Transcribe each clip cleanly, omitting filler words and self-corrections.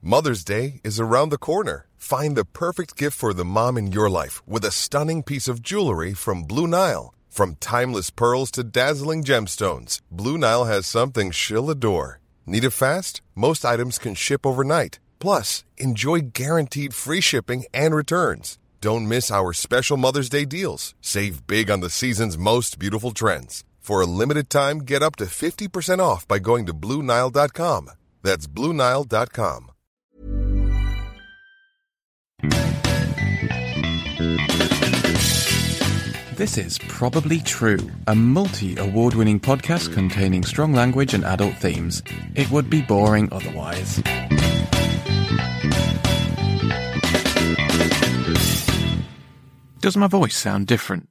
Mother's Day is around the corner. Find the perfect gift for the mom in your life with a stunning piece of jewelry from Blue Nile. From timeless pearls to dazzling gemstones, Blue Nile has something she'll adore. Need it fast? Most items can ship overnight. Plus, enjoy guaranteed free shipping and returns. Don't miss our special Mother's Day deals. Save big on the season's most beautiful trends. For a limited time, get up to 50% off by going to BlueNile.com. That's BlueNile.com. This is Probably True, a multi-award-winning podcast containing strong language and adult themes. It would be boring otherwise. Does my voice sound different?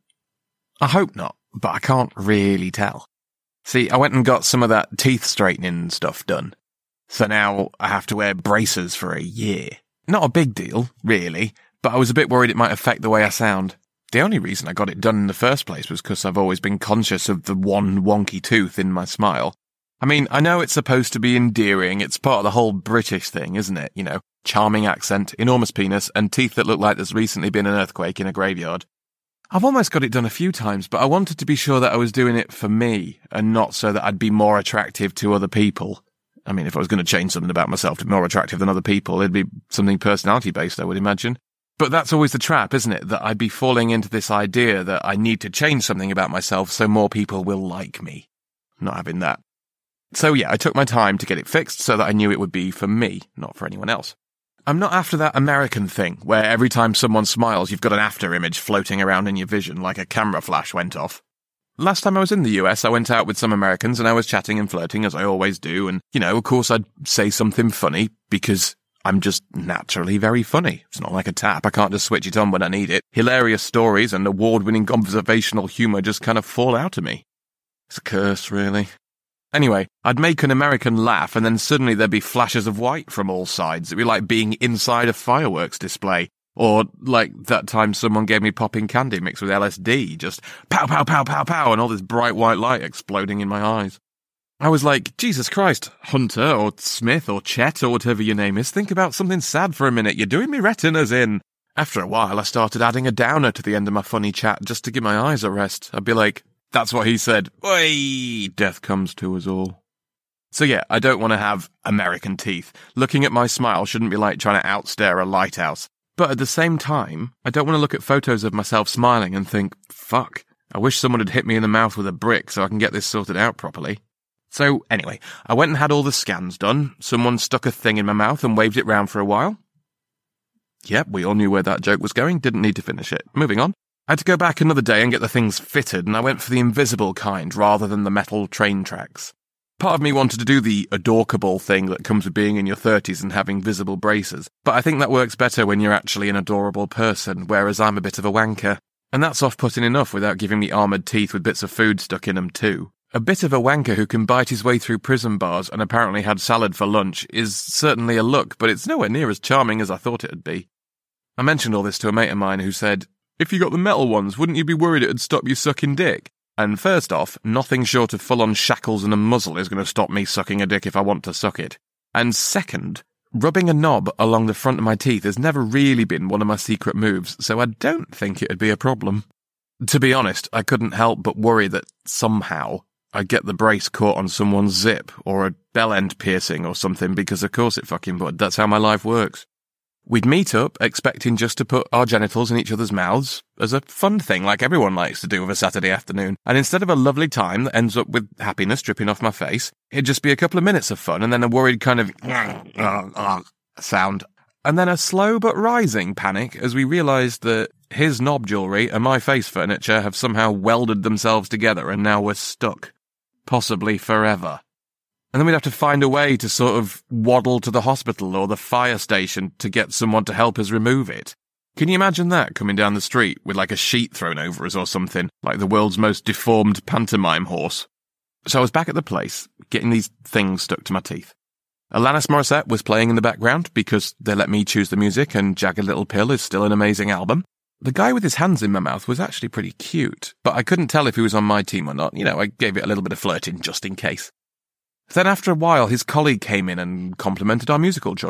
I hope not, but I can't really tell. See, I went and got some of that teeth straightening stuff done. So now I have to wear braces for a year. Not a big deal, really, but I was a bit worried it might affect the way I sound. The only reason I got it done in the first place was because I've always been conscious of the one wonky tooth in my smile. I mean, I know it's supposed to be endearing, it's part of the whole British thing, isn't it? You know, charming accent, enormous penis, and teeth that look like there's recently been an earthquake in a graveyard. I've almost got it done a few times, but I wanted to be sure that I was doing it for me, and not so that I'd be more attractive to other people. I mean, if I was going to change something about myself to be more attractive than other people, it'd be something personality-based, I would imagine. But that's always the trap, isn't it? That I'd be falling into this idea that I need to change something about myself so more people will like me. Not having that. So yeah, I took my time to get it fixed so that I knew it would be for me, not for anyone else. I'm not after that American thing, where every time someone smiles you've got an after image floating around in your vision like a camera flash went off. Last time I was in the US, I went out with some Americans and I was chatting and flirting, as I always do, and, you know, of course I'd say something funny, because I'm just naturally very funny. It's not like a tap, I can't just switch it on when I need it. Hilarious stories and award-winning conversational humour just kind of fall out of me. It's a curse, really. Anyway, I'd make an American laugh and then suddenly there'd be flashes of white from all sides. It'd be like being inside a fireworks display. Or like that time someone gave me popping candy mixed with LSD, just pow, pow, pow, pow, pow, and all this bright white light exploding in my eyes. I was like, Jesus Christ, Hunter or Smith or Chet or whatever your name is, think about something sad for a minute, you're doing me retinas in. After a while I started adding a downer to the end of my funny chat just to give my eyes a rest. I'd be like, that's what he said, oi, death comes to us all. So yeah, I don't want to have American teeth. Looking at my smile shouldn't be like trying to outstare a lighthouse. But at the same time, I don't want to look at photos of myself smiling and think, fuck, I wish someone had hit me in the mouth with a brick so I can get this sorted out properly. So anyway, I went and had all the scans done. Someone stuck a thing in my mouth and waved it round for a while. Yep, we all knew where that joke was going, didn't need to finish it. Moving on. I had to go back another day and get the things fitted, and I went for the invisible kind rather than the metal train tracks. Part of me wanted to do the adorkable thing that comes with being in your 30s and having visible braces, but I think that works better when you're actually an adorable person, whereas I'm a bit of a wanker. And that's off-putting enough without giving me armoured teeth with bits of food stuck in them too. A bit of a wanker who can bite his way through prison bars and apparently had salad for lunch is certainly a look, but it's nowhere near as charming as I thought it'd be. I mentioned all this to a mate of mine who said, if you got the metal ones, wouldn't you be worried it'd stop you sucking dick? And first off, nothing short of full-on shackles and a muzzle is going to stop me sucking a dick if I want to suck it. And second, rubbing a knob along the front of my teeth has never really been one of my secret moves, so I don't think it'd be a problem. To be honest, I couldn't help but worry that somehow I'd get the brace caught on someone's zip or a bell-end piercing or something, because of course it fucking would. That's how my life works. We'd meet up, expecting just to put our genitals in each other's mouths, as a fun thing like everyone likes to do with a Saturday afternoon, and instead of a lovely time that ends up with happiness dripping off my face, it'd just be a couple of minutes of fun and then a worried kind of sound, and then a slow but rising panic as we realised that his knob jewellery and my face furniture have somehow welded themselves together and now we're stuck. Possibly forever. And then we'd have to find a way to sort of waddle to the hospital or the fire station to get someone to help us remove it. Can you imagine that, coming down the street with like a sheet thrown over us or something, like the world's most deformed pantomime horse? So I was back at the place, getting these things stuck to my teeth. Alanis Morissette was playing in the background because they let me choose the music, and Jagged Little Pill is still an amazing album. The guy with his hands in my mouth was actually pretty cute, but I couldn't tell if he was on my team or not. You know, I gave it a little bit of flirting just in case. Then after a while, his colleague came in and complimented our musical choice.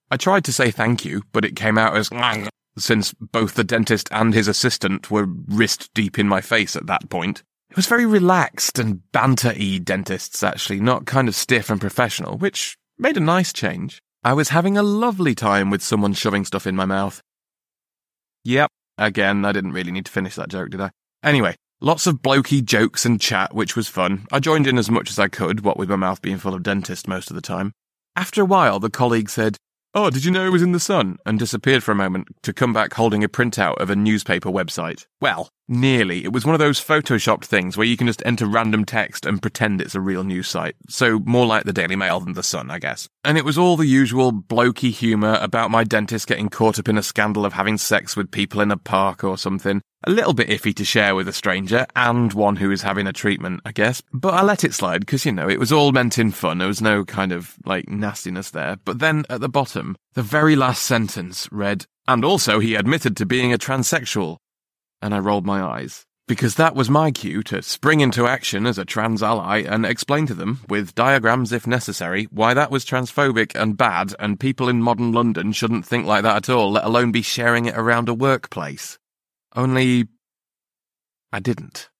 I tried to say thank you, but it came out as since both the dentist and his assistant were wrist deep in my face at that point. It was very relaxed and banter-y dentists, actually, not kind of stiff and professional, which made a nice change. I was having a lovely time with someone shoving stuff in my mouth. Yep, again, I didn't really need to finish that joke, did I? Anyway, lots of blokey jokes and chat, which was fun. I joined in as much as I could, what with my mouth being full of dentist most of the time. After a while, the colleague said, "Oh, did you know it was in the Sun?" and disappeared for a moment to come back holding a printout of a newspaper website. Well, nearly. It was one of those photoshopped things where you can just enter random text and pretend it's a real news site. So more like the Daily Mail than the Sun, I guess. And it was all the usual blokey humour about my dentist getting caught up in a scandal of having sex with people in a park or something. A little bit iffy to share with a stranger, and one who is having a treatment, I guess. But I let it slide, because, it was all meant in fun. There was no kind of, nastiness there. But then, at the bottom, the very last sentence read, "And also he admitted to being a transsexual." And I rolled my eyes. Because that was my cue to spring into action as a trans ally and explain to them, with diagrams if necessary, why that was transphobic and bad, and people in modern London shouldn't think like that at all, let alone be sharing it around a workplace. Only, I didn't.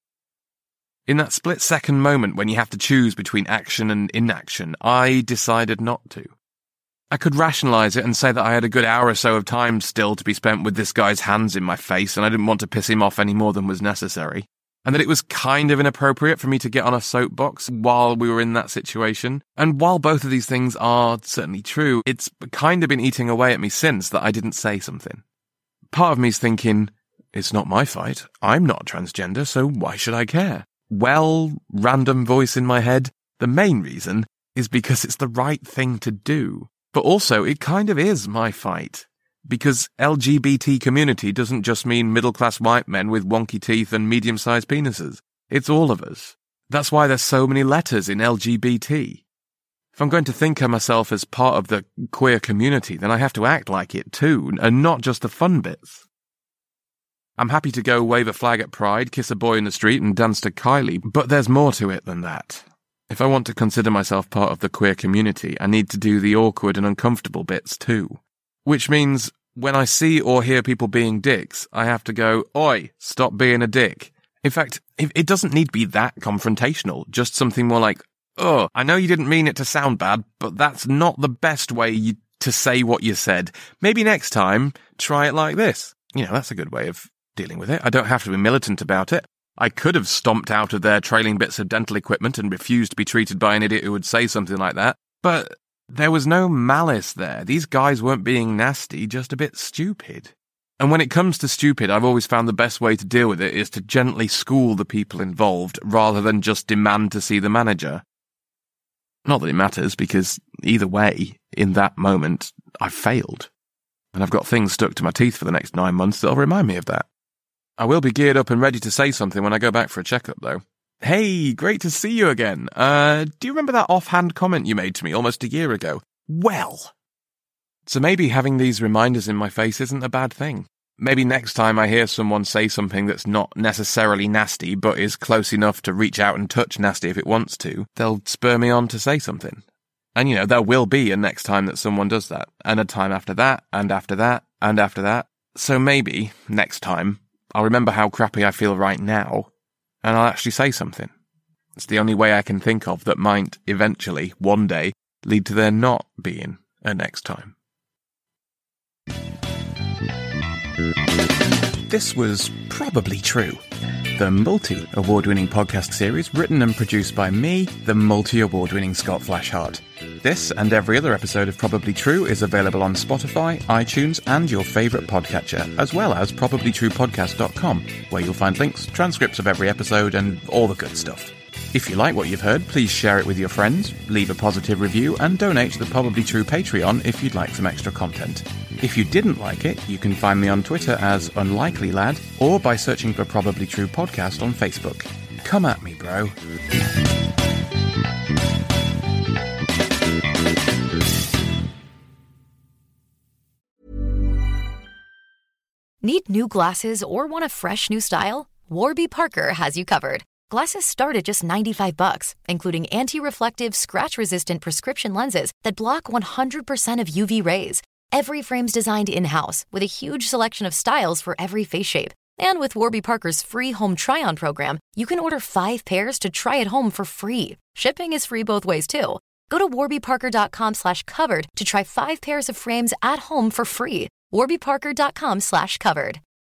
In that split-second moment when you have to choose between action and inaction, I decided not to. I could rationalise it and say that I had a good hour or so of time still to be spent with this guy's hands in my face and I didn't want to piss him off any more than was necessary, and that it was kind of inappropriate for me to get on a soapbox while we were in that situation. And while both of these things are certainly true, it's kind of been eating away at me since that I didn't say something. Part of me's thinking, it's not my fight. I'm not transgender, so why should I care? Well, random voice in my head, the main reason is because it's the right thing to do. But also, it kind of is my fight. Because LGBT community doesn't just mean middle-class white men with wonky teeth and medium-sized penises. It's all of us. That's why there's so many letters in LGBT. If I'm going to think of myself as part of the queer community, then I have to act like it too, and not just the fun bits. I'm happy to go wave a flag at Pride, kiss a boy in the street and dance to Kylie, but there's more to it than that. If I want to consider myself part of the queer community, I need to do the awkward and uncomfortable bits too. Which means, when I see or hear people being dicks, I have to go, "Oi, stop being a dick." In fact, it doesn't need to be that confrontational, just something more like, "Oh, I know you didn't mean it to sound bad, but that's not the best way to say what you said. Maybe next time, try it like this." That's a good way of dealing with it. I don't have to be militant about it. I could have stomped out of there trailing bits of dental equipment and refused to be treated by an idiot who would say something like that. But there was no malice there. These guys weren't being nasty, just a bit stupid. And when it comes to stupid, I've always found the best way to deal with it is to gently school the people involved rather than just demand to see the manager. Not that it matters, because either way, in that moment, I've failed. And I've got things stuck to my teeth for the next 9 months that'll remind me of that. I will be geared up and ready to say something when I go back for a checkup, though. Hey, great to see you again. Do you remember that offhand comment you made to me almost a year ago? Well. So maybe having these reminders in my face isn't a bad thing. Maybe next time I hear someone say something that's not necessarily nasty, but is close enough to reach out and touch nasty if it wants to, they'll spur me on to say something. And there will be a next time that someone does that, and a time after that, and after that, and after that. So maybe, next time, I'll remember how crappy I feel right now, and I'll actually say something. It's the only way I can think of that might, eventually, one day, lead to there not being a next time. This was Probably True, the multi-award-winning podcast series written and produced by me, the multi-award-winning Scott Flashheart. This and every other episode of Probably True is available on Spotify, iTunes, and your favourite podcatcher, as well as probablytruepodcast.com, where you'll find links, transcripts of every episode, and all the good stuff. If you like what you've heard, please share it with your friends, leave a positive review, and donate to the Probably True Patreon if you'd like some extra content. If you didn't like it, you can find me on Twitter as UnlikelyLad, or by searching for Probably True Podcast on Facebook. Come at me, bro. Need new glasses or want a fresh new style? Warby Parker has you covered. Glasses start at just $95, including anti-reflective, scratch-resistant prescription lenses that block 100% of UV rays. Every frame's designed in-house with a huge selection of styles for every face shape. And with Warby Parker's free home try-on program, you can order 5 pairs to try at home for free. Shipping is free both ways, too. Go to warbyparker.com/covered to try 5 pairs of frames at home for free. warbyparker.com/covered.